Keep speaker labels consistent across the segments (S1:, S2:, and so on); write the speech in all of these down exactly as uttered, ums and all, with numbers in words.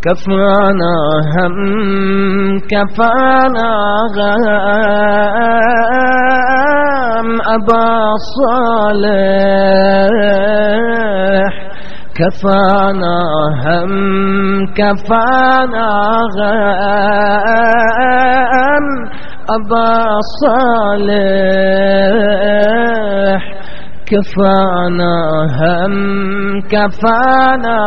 S1: كفانا هم كفانا غم أبا صالح، كفانا هم كفانا غم أبا صالح، كفانا هم كفانا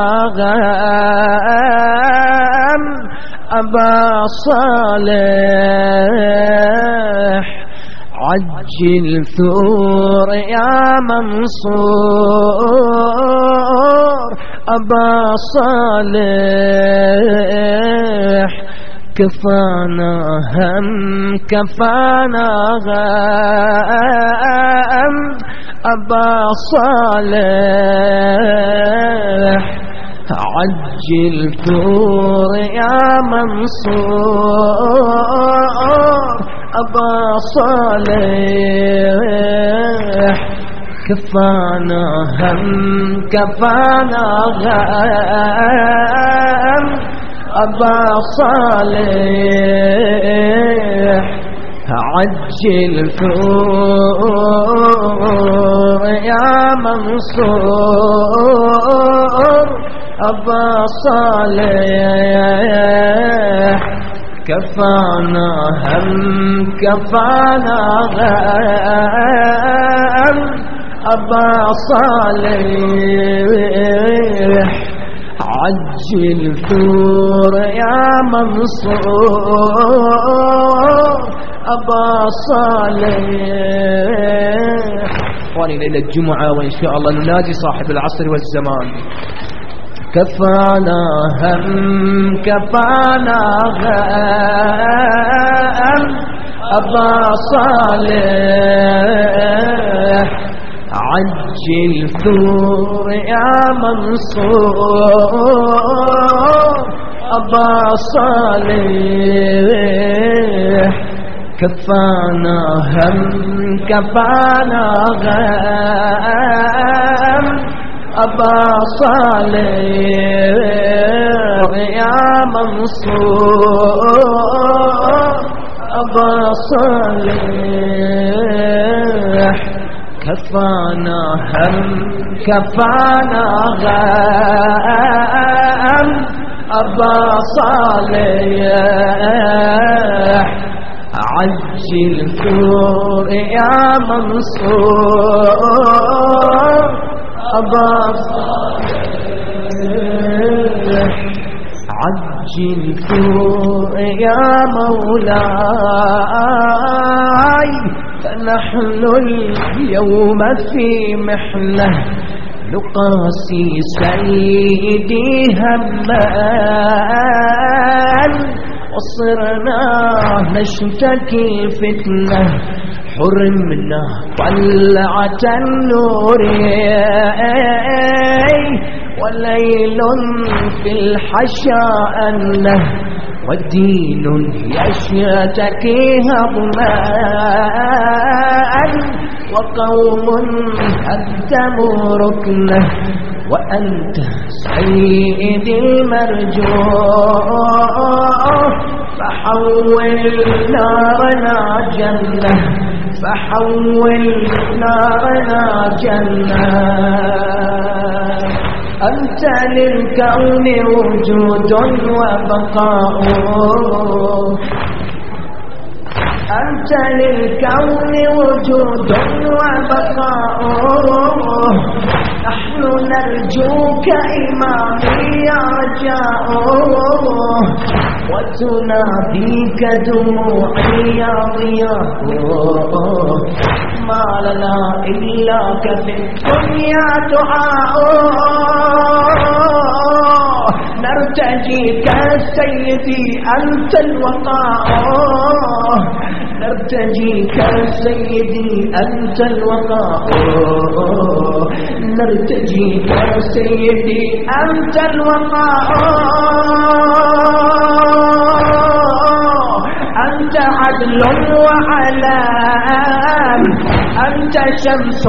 S1: غم أبا صالح، عجل ثور يا منصور أبا صالح، كفانا هم كفانا غم أبا صالح، عجل ثور يا منصور أبا صالح، كفانا هم كفانا غم أبا صالح، عجل ثور يا منصور أبا صالح، كفانا هم كفانا غم أبا صالح، عجل ثور يا منصور أبا صالح. واني ليلة الجمعة وإن شاء الله ننادي صاحب العصر والزمان. كفانا هم كفانا غم أبا صالح، عجل ثور يا منصور أبا صالح، كفانا هم كفانا غم أبا صالح، يا منصور أبا صالح، كفانا هم كفانا غم أبا صالح، عجل ثور يا منصور أبا صالح، عجل ثور يا مولاي، فنحن اليوم في محنة نقاسي سيدي همان، وصرنا نشتكي فتنة حرمنا طلعة النور، وليل في الحشا أنه والدين يشتكي هضمان، وقوم هدموا ركنه وأنت سيدي المرجو، فحول نارنا جنة، فحول نارنا جنة، أنت للكون وجود وبقاء، أنت للكون وجود وبقاء، نحن نرجوك إمامي يا رجاء، وتناديك دموعي يا ضياء، ما لنا إلاك في الدنيا دعاء، نرتجيك سيدي أنت الوقاء، نرتجيك سيدي أنت الوقاء، نرتجيك سيدي أنت الوقاء، أنت عدل وعلام، أنت شمس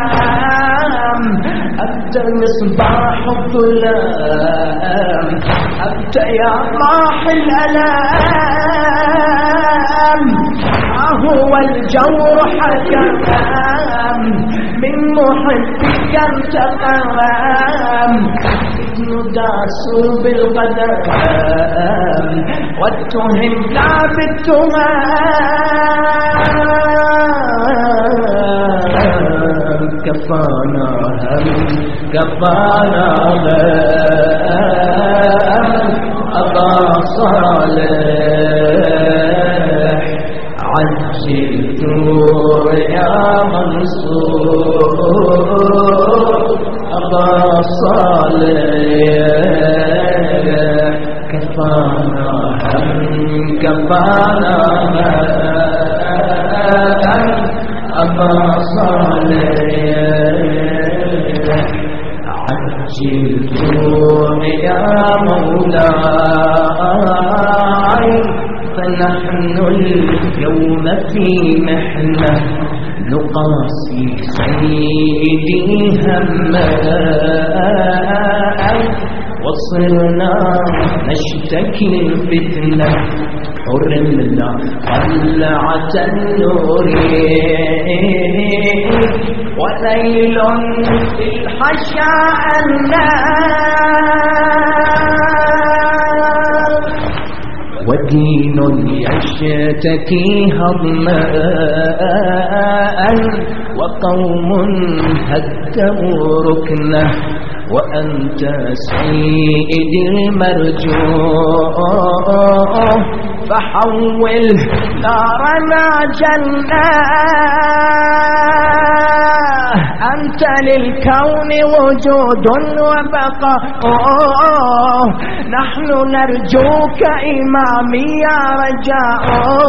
S1: للأمم، أنت مصباح الظلام،
S2: أنت يا ماحي الألام هو الجور حكام من محبك انتقام نداسوا بالقدم واتهمنا بالتهام كفانا هم كفانا غم أبا صالح عجلتوا يا منصور أبا صالح كفانا هم كفانا هم أبا صالح عجلتوا يا مولاي فنحن اليوم في محنة نقاسي سيدي همّا وصرنا نشتكي الفتنة حرمنا طلعة النور وليل في الحشاء النار ودين يشتكي هضماء وقوم هدموا ركنه وأنت سيدي المرجو فحول نارنا جنة أنت للكون وجود وبقاء نحن نرجوك إمامي يا رجاء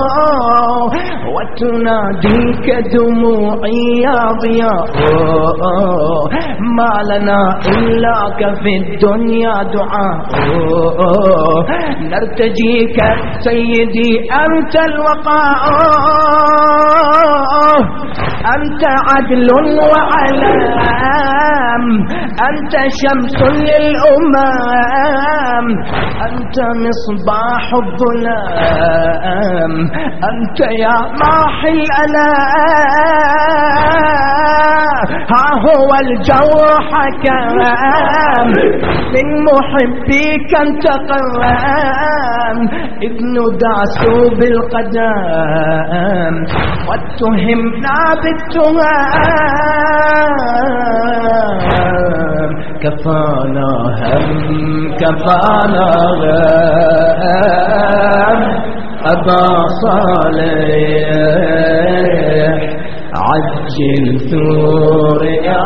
S2: وتناديك دموعي يا ضياء ما لنا إلاك في الدنيا دعاء نرتجيك سيدي أنت الوقاء أنت عدل وعلام أنت شمس للأمم أنت مصباح الظلام أنت يا ماحي الألام ها هو الجور حكام من محبيك انتقام ابن داسوا بالقدام واتهمنا بالتهام كفانا هم كفانا غم أبا صالح عجل ثور يا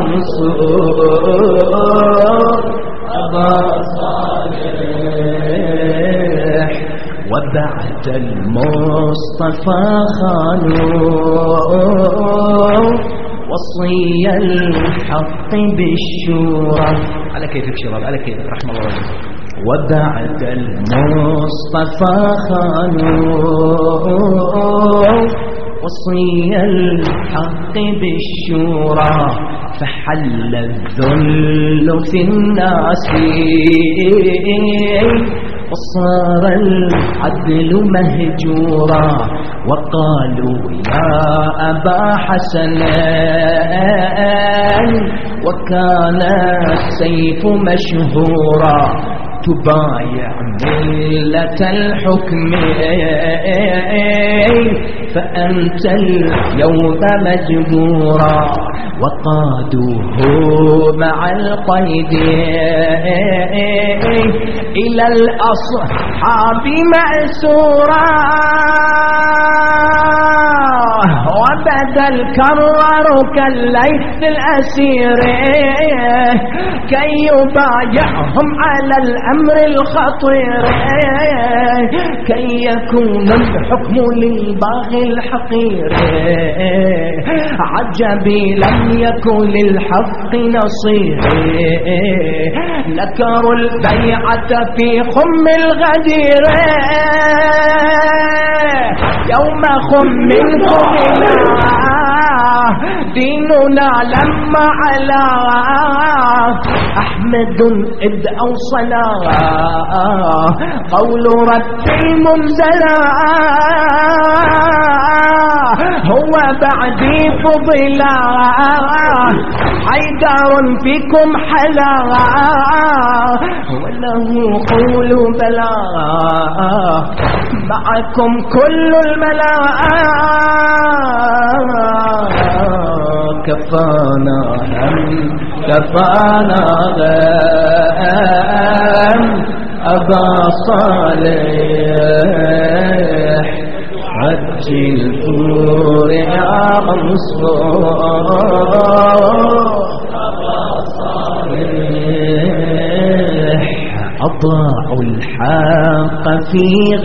S2: منصور أبا صالح وبعد المصطفى خانوا وصي الحق بالشورى على كيفك شباب على كيفك رحمة الله وجهك وبعد المصطفى خانوا وصي الحق بالشورى فحل الذل في الناس وصار العدل مهجورا وقالوا يا أبا حسن وكان السيف مشهورا تبايع ملة الحكم فأنت اليوم مجبورا وقادوه مع القيد إلى الأصحاب مأسورا وبدا الكرر كالليث الأسير كي يبايعهم على الأمر الخطير كي يكون الحكم للباغي الحقير عجبي لم يكن للحق نصير نكروا البيعة في خم الغدير يوم خم خمنا ديننا لما على أحمد إذ أوصلا قول رب المنزلا هو بعدي فضلا حيدر فيكم حلا وله قول بلا معكم كل الملا كفانا هم كفانا غام أبا صالح حج الفور يا منصور أبا صالح أضاعوا الحق في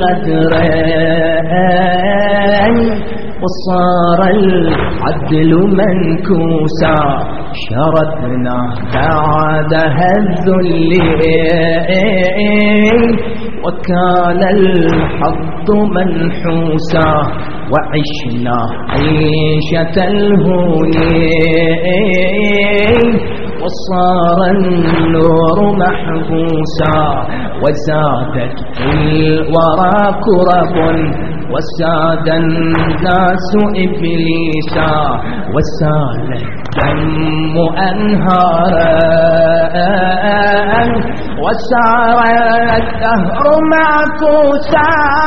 S2: غدرين وصار العدل منكوسا شردنا بعدها الذل وكان الحظ منحوسا وعشنا عيشة الهون وصار النور محبوسا وزادت في الورى كرب وساد الناس إبليسا وسال الدم أنهارا وسار الدهر معكوسا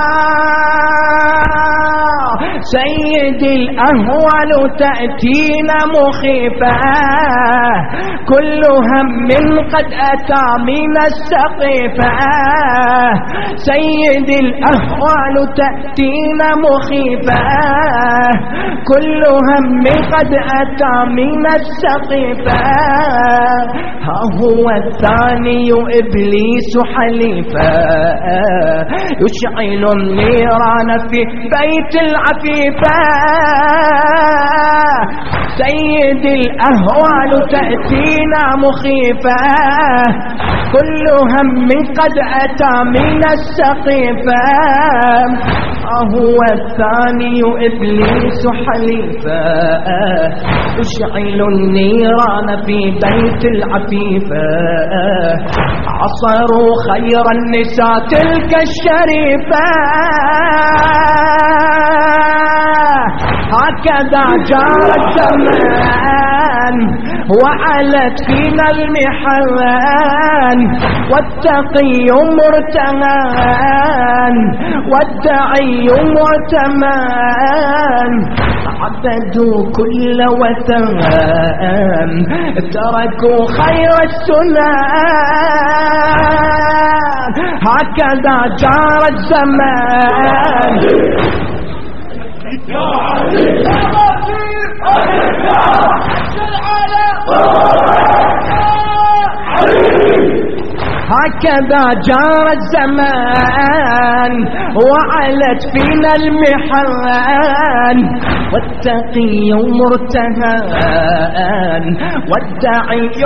S2: سيدي الأهوال تأتينا مخيفة كل هم قد أتى من السقيفة سيدي الأهوال تأتينا مخيفة كل هم قد أتى من السقيفة ها هو الثاني إبليس حليفة يشعل النيران في بيت العفيفة سيدي الأهوال تأتينا مخيفة كل هم قد أتى من السقيفة هو الثاني إبليس حليفة يشعل النيران في بيت العفيفة عصروا خير النساء تلك الشريفة هكذا جار الزمان وعلت فينا المحن والتقي مرتهن والدعي معتمن عبدوا كل وثن تركوا خير السنن هكذا جار الزمان يا علي يا هكذا جار الزمان وعلت فينا المحن والتقي مرتهن والداعي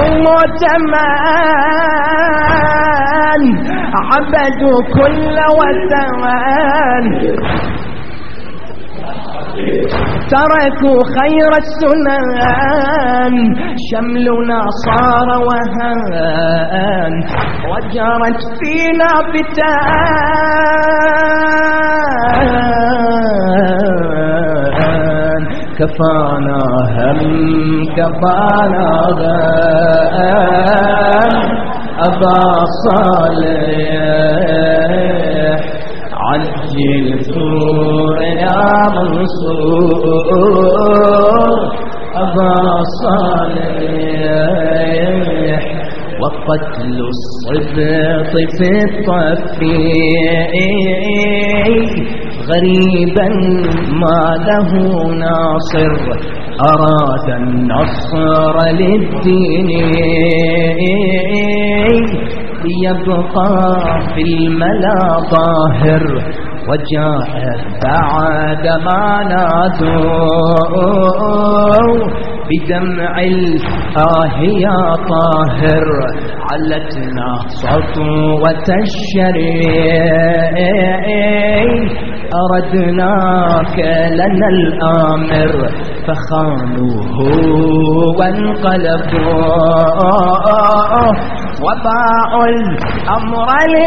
S2: معتمن عبدوا كل وثن تركوا خير السنن شملنا صار وهان وجرت فينا فتان كفانا هم كفانا غان أبا صالح عجل ثور يا منصور أبا صالح وقتل الصبط في الطفيل غريبا ما له ناصر أراد النصر للدين ليبقى في الملا ظاهر وجاء بعد ما نادوا بدمع الآه يا طاهر علتنا سطوة الشريع أردناك لنا الآمر فخانوه وانقلبوا وباعوا الأمر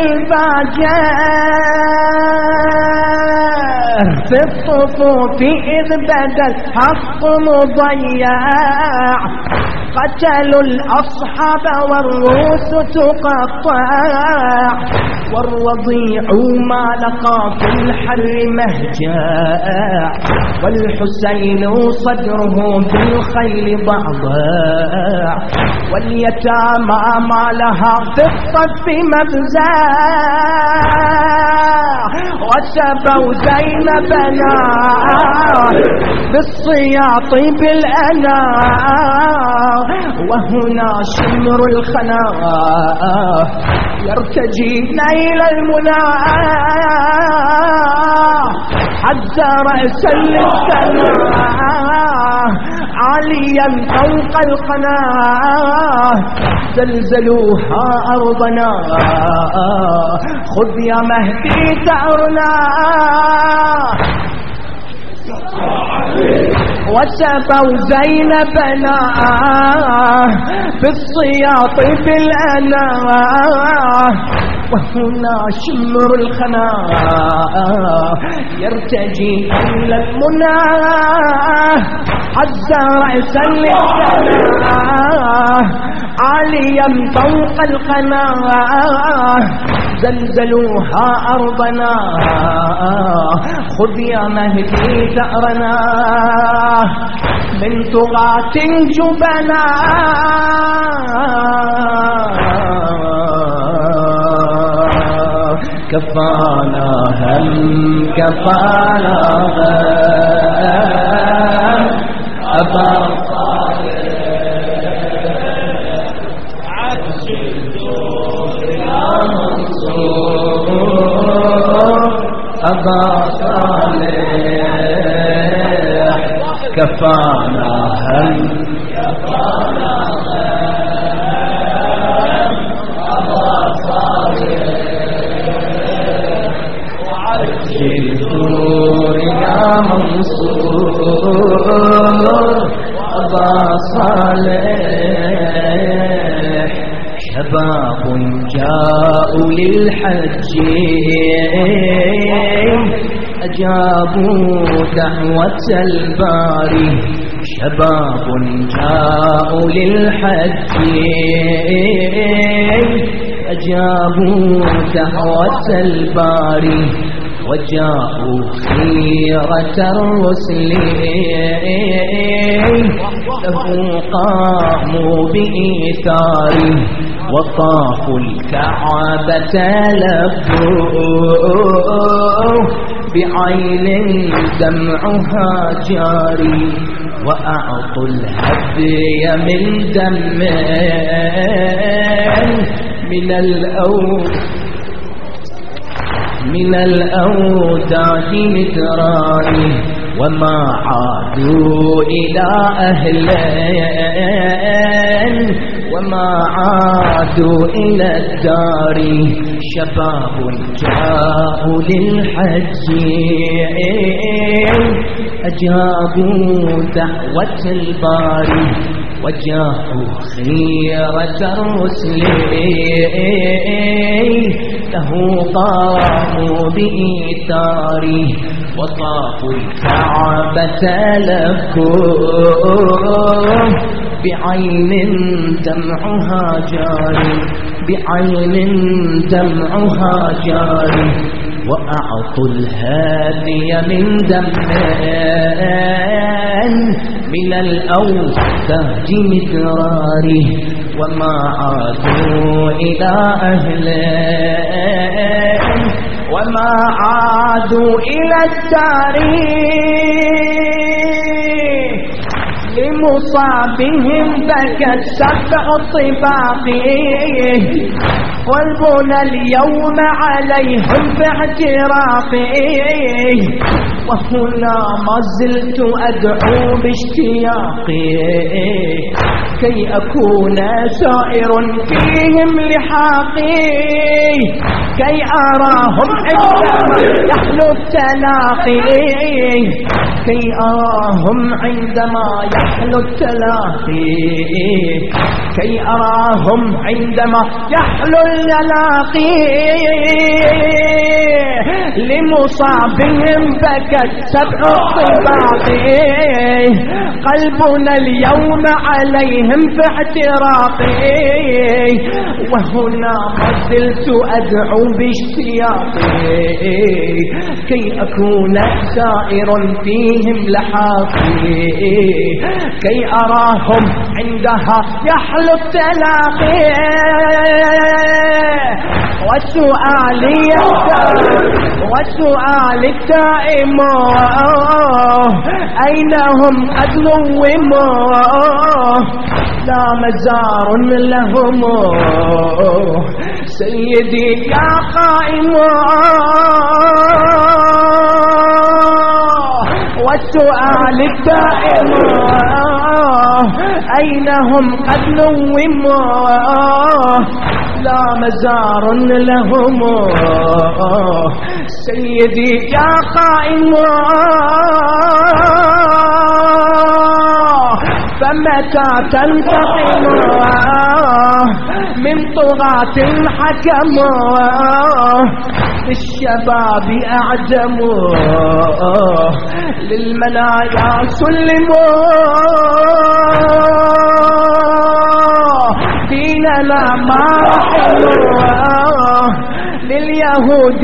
S2: للفاجر في الصفوف إذ بدا الحق مضيع قتلوا الأصحاب والروس تقطع والرضيع ما لقى في الحر مهجاع والحسين صدره بالخيل ضعضاع واليتامى ما لها في الصف مفزاع وسبوا زينبنا بالصياط بالأنام وهنا شمر الخنا يرتجي نيل المنى حتى رأس للسماء عاليا فوق القناة زلزلوها أرضنا خذ يا مهدي ثأرنا وسبوا زينبنا بالصياط بالأناه وهنا شمر الخنا يرتجي إلى المنى عز رأسا للسماء عاليا فوق القناة زلزلوها أرضنا خذ يا مهدي ثأرنا من طغاة جبنا كفانا هم كفانا هم أبا صالح عجل الدور يا منصور أبا صالح كفانا هم كفانا هم أبا صالح الدور يا منصور أبا صالح شباب جاءوا للحج أجابوا دعوة الباري شباب جاءوا للحج أجابوا دعوة الباري وجاءوا خيرة الرسل له قاموا بإيثاره وطافوا الكعبة لبوا بعين دمعها جاري وأعطوا الهدي من دم من الأوف من الأوداد متراني وما عادوا إلى أهلين وما عادوا إلى الدار شباب جاءوا للحج أجابوا دعوة الباري وجاءوا خيرة الرسل له قاموا بإيثاره وطافوا الكعبة لكم بعين دمعها جاري بعين دمعها جاري وأعطوا الهادي من دمان من الأوتاد مدراره وما عادوا إلى أهلين وما عادوا إلى الدار لمصابهم بكت سبع طباق قلبنا اليوم عليهم في اعتراقي وهنا ما زلت أدعو باشتياقي كي أكون سائر فيهم لحاقي كي أراهم عندما يحلو التلاقي كي أراهم عندما يحلو التلاقي كي أراهم عندما يحلو التلاقي لمصابهم بكت سبع الطباق قلبنا اليوم عليهم في احتراقي وهنا ما زلت أدعو باشتياقي كي أكون سائر فيهم لحاقي كي أراهم عندها يحلو التلاقي وسؤالي وسؤالي الدائم أين هم قد نوموا لا مزار لهم سيدي يا قائم والسؤال الدائم أين هم قد نوموا لا مزار لهم سيدي يا قائم فمتى تنتقم من طغاة حكموا الشباب أعجموا للمنايا سلموا ديننا ما رحموا لليهود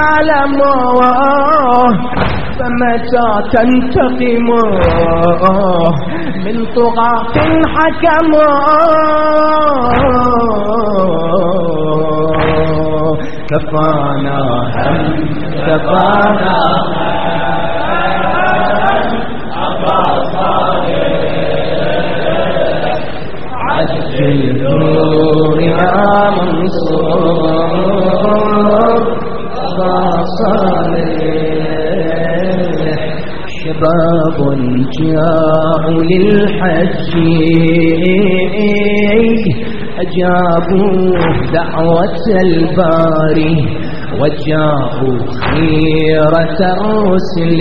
S2: سالموا فمتى تنتقم من طغاة حكموا كفانا هم كفانا أبا صالح عجل النور يا منصور أبا صالح شباب جاءوا للحج أجابوا دعوة الباري وجاءوا خيرة الرسل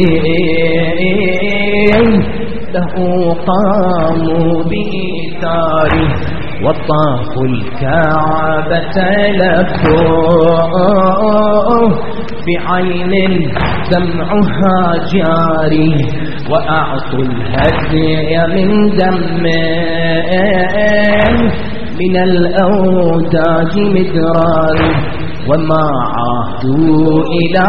S2: له قاموا بإيثاره وطافوا الكعبة لفوا بعين دمعها جاري وأعطوا الهدي من دم من الأوداج مدرار وما عادوا إلى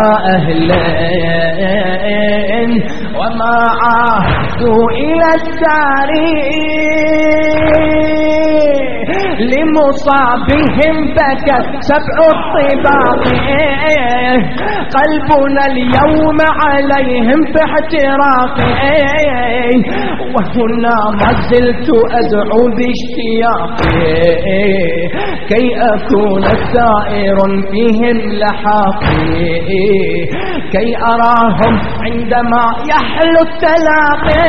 S2: أهلين وما عادوا إلى الدار لمصابهم بكت سبع الطباق قلبنا اليوم عليهم في احتراق وهنا ما زلت أدعو باشتياقي كي أكون سائر فيهم لحاقي كي أراهم عندما يحلو التلاقي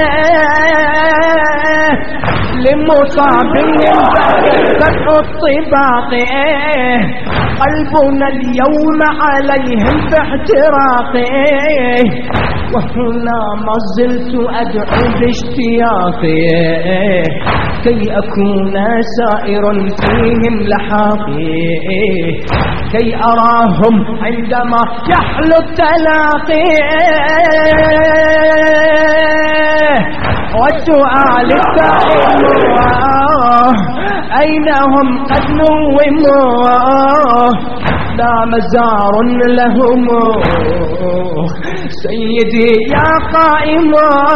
S2: لمصابهم فتح الطباق قلبنا اليوم عليهم في احتراق وهنا ما زلت أدعو باشتياقي كي أكون سائر فيهم لحاقي كي أراهم عندما يحلو التلاقي والسؤال الدائم أين هم قد نوموا لا مزار لهم سيدي يا قائم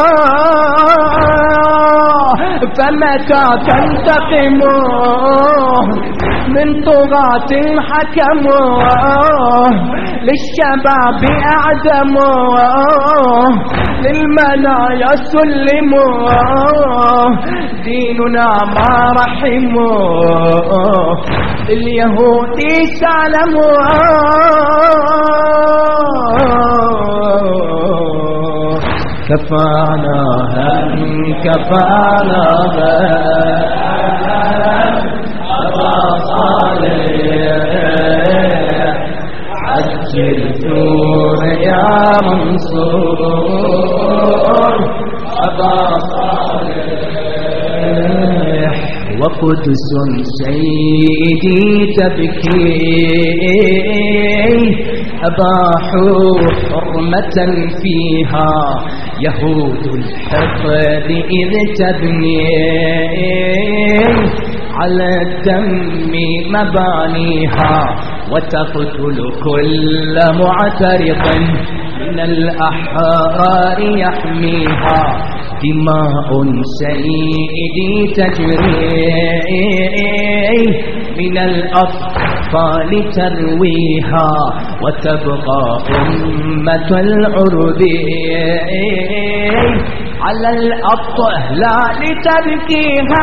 S2: فمتى تنتقم من طغاة حكموا للشباب أعدموا للمنايا سلموا ديننا ما رحموا اليهود سالموا كفانا هم كفانا صالح عجل ثور يا منصور أبا صالح وقدس سيدي تبكي أباحوا حرمة فيها يهود الحقد إذ تبني على الدم مبانيها وتقتل كل معترض من الأحرار يحميها دماء سيدي تجري من الأطفال ترويها وتبقى أمة العرب على الأطلال تبكيها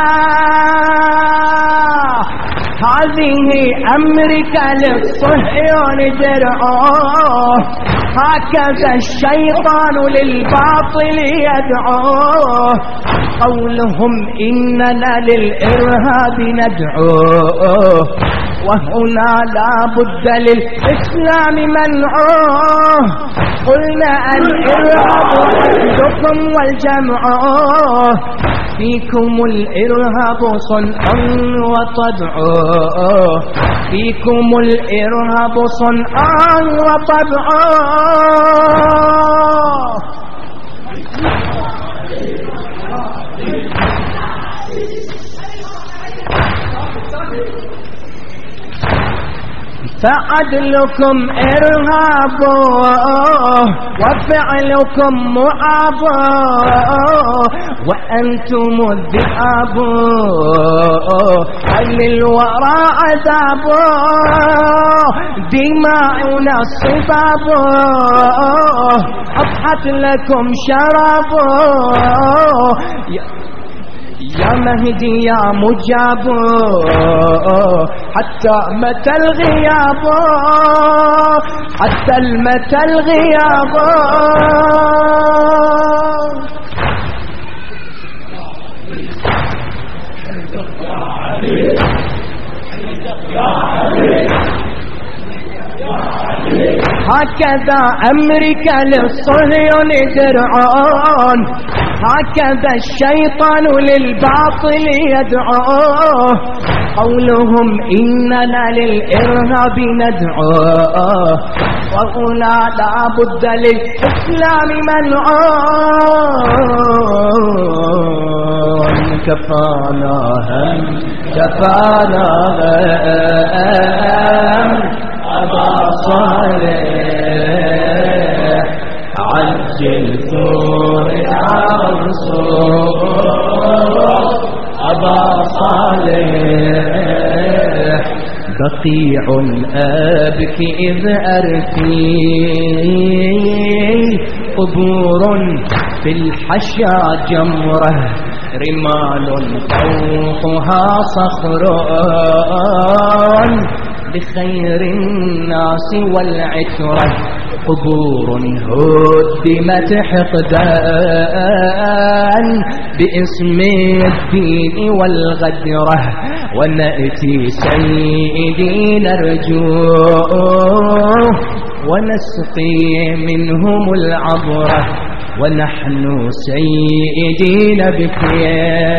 S2: هذه أمريكا للصهيون درعوه هكذا الشيطان للباطل يدعوه قولهم إننا للإرهاب ندعوه وهنا لا بد للإسلام منعوه قلنا الإرهاب ضدكم والجمعوه فيكم الإرهاب صنع وطبع فيكم الإرهاب صنع وطبع فعدلكم إرهاب وفعلكم معاب وأنتم الذئاب هل الورى عذاب دماؤنا الصباب أضحت لكم شراب يا مهدي يا مجاب حتى متى الغياب حتى المتى الغياب هكذا أمريكا للصهيون درعون هكذا الشيطان للباطل يدعوه قولهم إننا للإرهاب ندعوه وهنا لا بد للإسلام منعون كفانا هم كفانا هم أبا صالح عجل ثور يا منصور أبا صالح بقيع أبكي إذ أرثي قبور في الحشا جمرة رمال فوقها صخر لخير الناس والعترة قبور هدمت حقدان باسم الدين والغدرة ونأتي سيدي نرجوه ونسقي منهم العبرة ونحن سيدي نبكي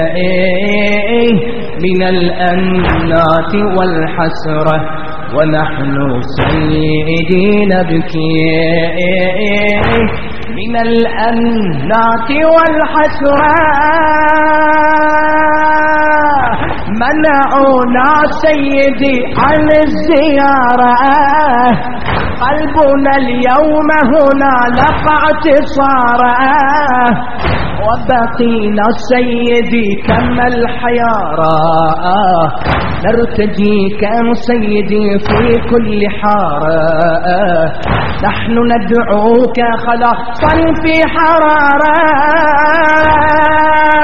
S2: من الأنات والحسرة ونحن سيدي نبكي من الأنات والحسرة منعونا سيدي عن الزيارة قلبنا اليوم هنا لقى اعتصارا وبقينا سيدي كما الحيارى نرتجيك سيدي في كل حارة نحن ندعوك خلاصا في حرارة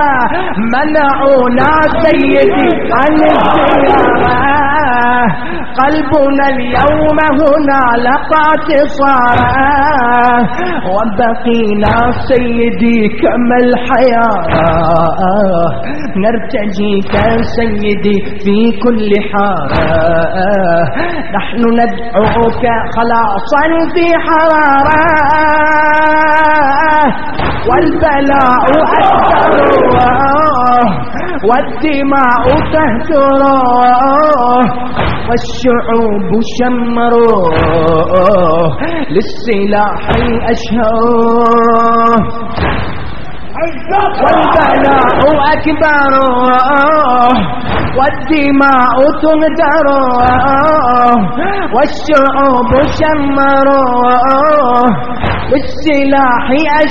S2: منعونا سيدي عن الزيارة قلبنا اليوم هنا لقى اتصاره وبقينا سيدي كما الحياة نرتجيك سيدي في كل حارة نحن ندعوك خلاصا في حرارة والبلاء أكثر والدماء تهجر والشعوب شمر للسلاح أشهر والبلاء أكبر والدماء تهدر والشعوب شمر بالسلاح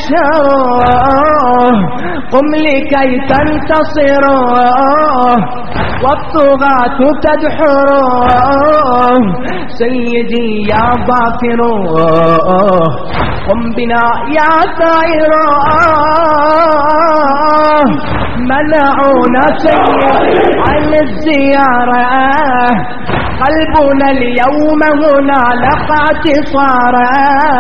S2: أشهر قم لكي تنتصر والطغاة تدحر سيدي يا ظافر قم بنا يا ثائر منعونا سيدي عن الزيارة قلبنا اليوم هنا لقى اتصاره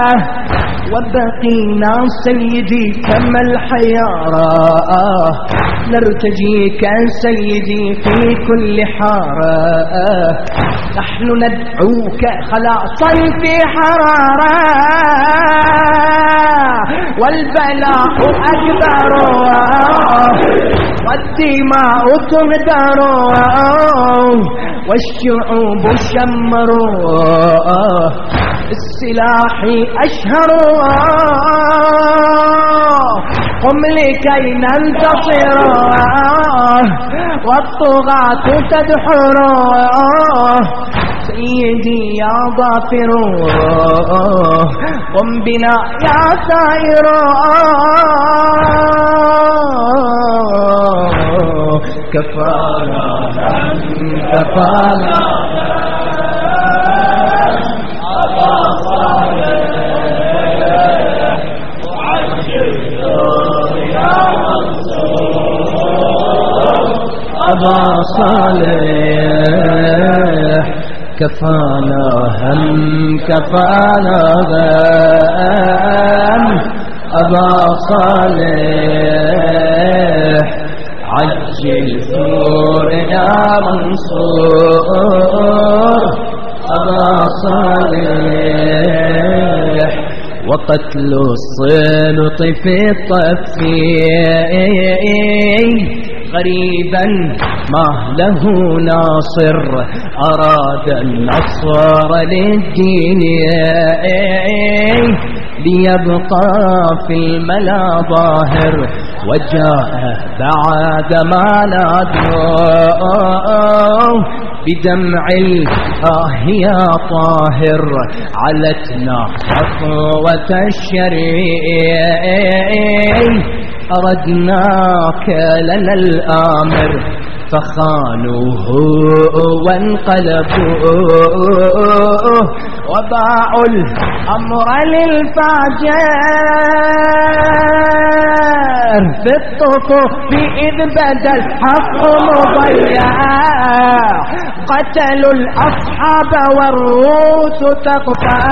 S2: وبقينا سيدي كما الحيارة نرتجيك سيدي في كل حارة نحن ندعوك خلاصا في حرارة والبلاء أكبر والدماء تهدر والشعوب شمر السلاح أشهر قم لكي ننتصر والطغاة تدحر سيدي يا ظافر قم بنا يا ثائر كفانا كفانا أبا صالح كفانا هم كفانا غم أبا صالح عجل ثور يا منصور أبا صالح وقتل الصلط في الطفي غريبا ما له ناصر أراد النصر للدين ليبقى في الملا ظاهر وجاء بعد ما نادوا بدمع الآه يا طاهر علتنا خطوة الشريع أردناك لنا الآمر فخانوه وانقلبوا وباعوا الأمر للفاجر في الطفوف إذ بدا الحق مضيع قتلوا الأصحاب والرؤوس تقطع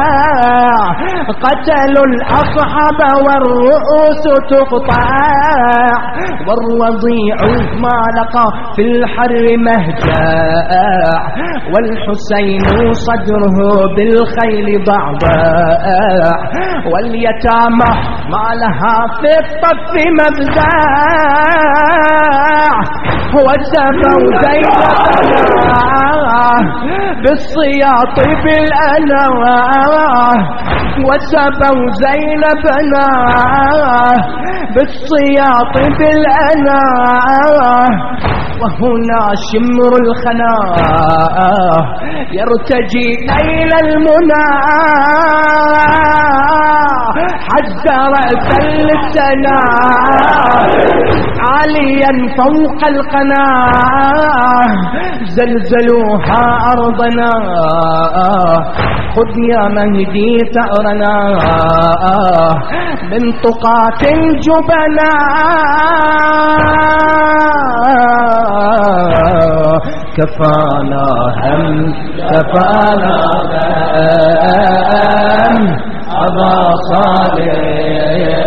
S2: قتلوا الأصحاب والرؤوس تقطع والرضيع ما لقى في الحر مهجاء والحسين صدره بالخيل ضعضاء واليتامى ما لها في الطف مفزاع وسبوا زينبنا بالسياط بالأنواع وسبوا زينبنا بالسياط بالأنواع وهنا شمر الخناء يرتجي ليل المنى حجر سلسنا عاليا فوق القناة زلزلوها أرضنا خذ يا مهدي ثأرنا من طقات جبنا كفانا هم كفانا غم أبا صالح